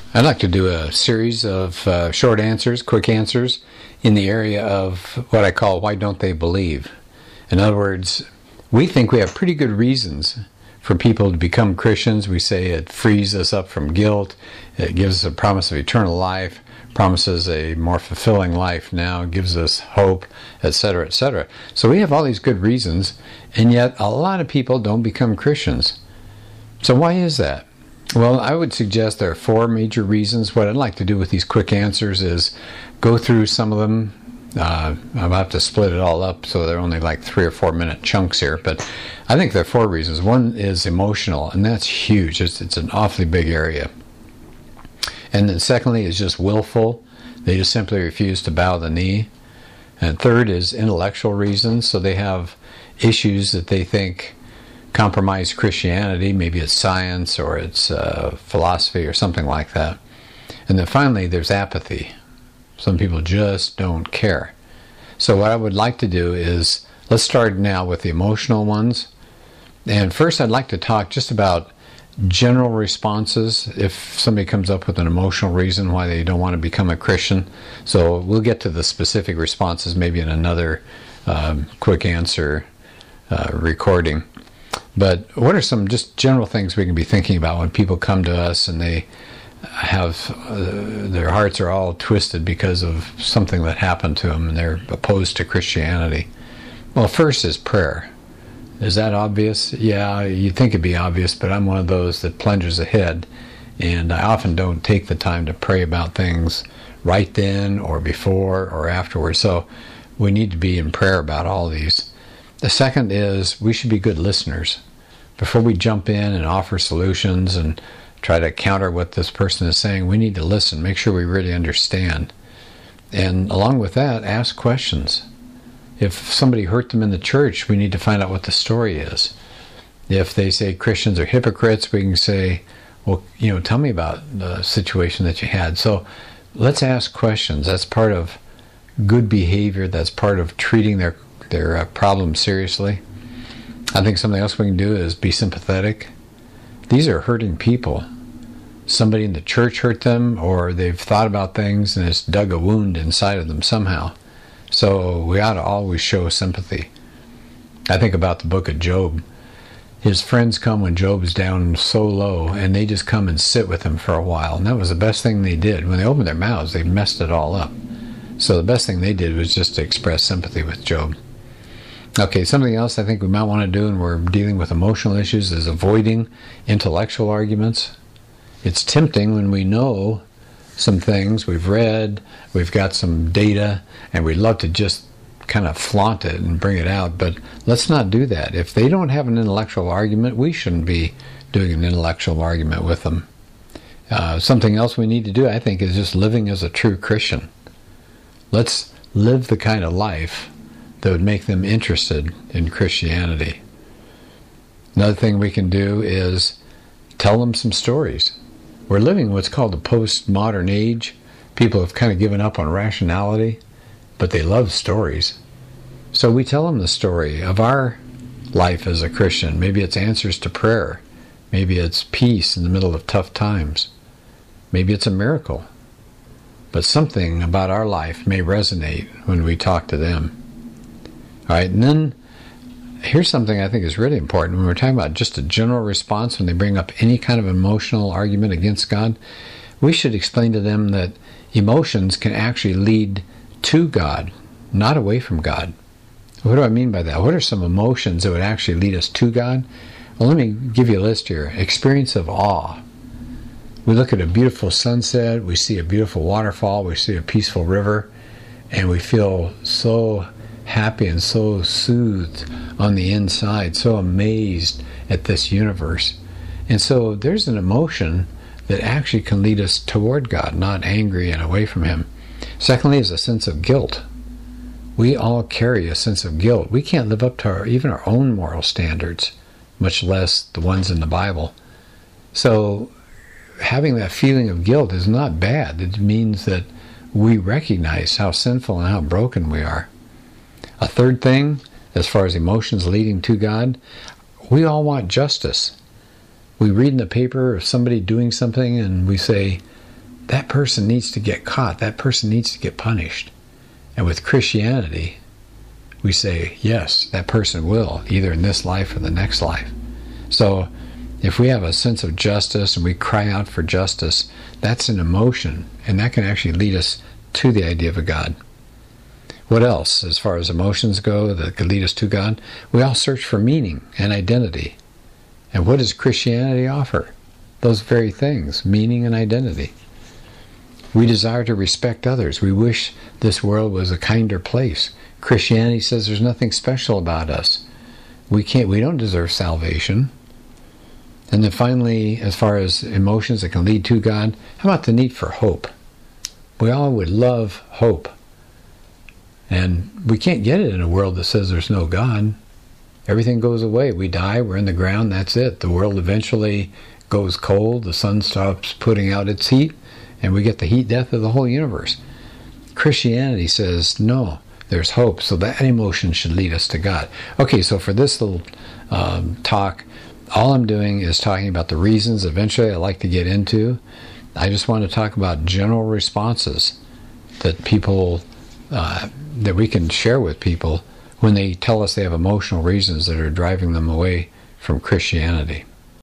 I'd like to do a series of short answers, quick answers, in the area of what I call why don't they believe. In other words, we think we have pretty good reasons for people to become Christians. We say it frees us up from guilt, it gives us a promise of eternal life, promises a more fulfilling life now, gives us hope, etc., etc. So we have all these good reasons, and yet a lot of people don't become Christians. So why is that? Well, I would suggest there are four major reasons. What I'd like to do with these quick answers is go through some of them. I'll have to split it all up, so they're only like 3 or 4 minute chunks here. But I think there are four reasons. One is emotional, and that's huge. It's an awfully big area. And then secondly is just willful. They just simply refuse to bow the knee. And third is intellectual reasons. So they have issues that they think compromise Christianity. Maybe it's science or it's philosophy or something like that. And then finally there's apathy. Some people just don't care. So what I would like to do is, let's start now with the emotional ones. And first I'd like to talk just about general responses if somebody comes up with an emotional reason why they don't want to become a Christian. So we'll get to the specific responses maybe in another quick answer recording. But what are some just general things we can be thinking about when people come to us and they have their hearts are all twisted because of something that happened to them and they're opposed to Christianity? Well, first is prayer. Is that obvious? Yeah, you'd think it'd be obvious, but I'm one of those that plunges ahead, and I often don't take the time to pray about things right then or before or afterwards. So we need to be in prayer about all these. The second is we should be good listeners. Before we jump in and offer solutions and try to counter what this person is saying, we need to listen, make sure we really understand. And along with that, ask questions. If somebody hurt them in the church, we need to find out what the story is. If they say Christians are hypocrites, we can say, well, tell me about the situation that you had. So let's ask questions. That's part of good behavior. That's part of treating their problem seriously. I think something else we can do is be sympathetic. These are hurting people. Somebody in the church hurt them, or they've thought about things and it's dug a wound inside of them somehow. So we ought to always show sympathy. I think about the book of Job. His friends come when Job's down so low, and they just come and sit with him for a while. And that was the best thing they did. When they opened their mouths, they messed it all up. So the best thing they did was just to express sympathy with Job. Okay, something else I think we might want to do when we're dealing with emotional issues is avoiding intellectual arguments. It's tempting when we know some things we've read, we've got some data, and we'd love to just kind of flaunt it and bring it out, but let's not do that. If they don't have an intellectual argument, we shouldn't be doing an intellectual argument with them. Something else we need to do, I think, is just living as a true Christian. Let's live the kind of life that would make them interested in Christianity. Another thing we can do is tell them some stories. We're living what's called the postmodern age. People have kind of given up on rationality, but they love stories. So we tell them the story of our life as a Christian. Maybe it's answers to prayer. Maybe it's peace in the middle of tough times. Maybe it's a miracle. But something about our life may resonate when we talk to them. All right, and then here's something I think is really important when we're talking about just a general response when they bring up any kind of emotional argument against God. We should explain to them that emotions can actually lead to God, not away from God. What do I mean by that? What are some emotions that would actually lead us to God? Well, let me give you a list here. Experience of awe. We look at a beautiful sunset, we see a beautiful waterfall, we see a peaceful river, and we feel so happy and so soothed on the inside, so amazed at this universe. And so there's an emotion that actually can lead us toward God, not angry and away from Him. Secondly is a sense of guilt. We all carry a sense of guilt. We can't live up to even our own moral standards, much less the ones in the Bible. So having that feeling of guilt is not bad. It means that we recognize how sinful and how broken we are. A third thing, as far as emotions leading to God, we all want justice. We read in the paper of somebody doing something and we say, that person needs to get caught. That person needs to get punished. And with Christianity, we say, yes, that person will, either in this life or the next life. So if we have a sense of justice and we cry out for justice, that's an emotion, and that can actually lead us to the idea of a God. What else, as far as emotions go, that could lead us to God? We all search for meaning and identity. And what does Christianity offer? Those very things, meaning and identity. We desire to respect others. We wish this world was a kinder place. Christianity says there's nothing special about us. We don't deserve salvation. And then finally, as far as emotions that can lead to God, how about the need for hope? We all would love hope. And we can't get it in a world that says there's no God. Everything goes away. We die, we're in the ground, that's it. The world eventually goes cold, the sun stops putting out its heat, and we get the heat death of the whole universe. Christianity says, no, there's hope. So that emotion should lead us to God. Okay, so for this little talk, all I'm doing is talking about the reasons eventually I like to get into. I just want to talk about general responses that people, that we can share with people when they tell us they have emotional reasons that are driving them away from Christianity.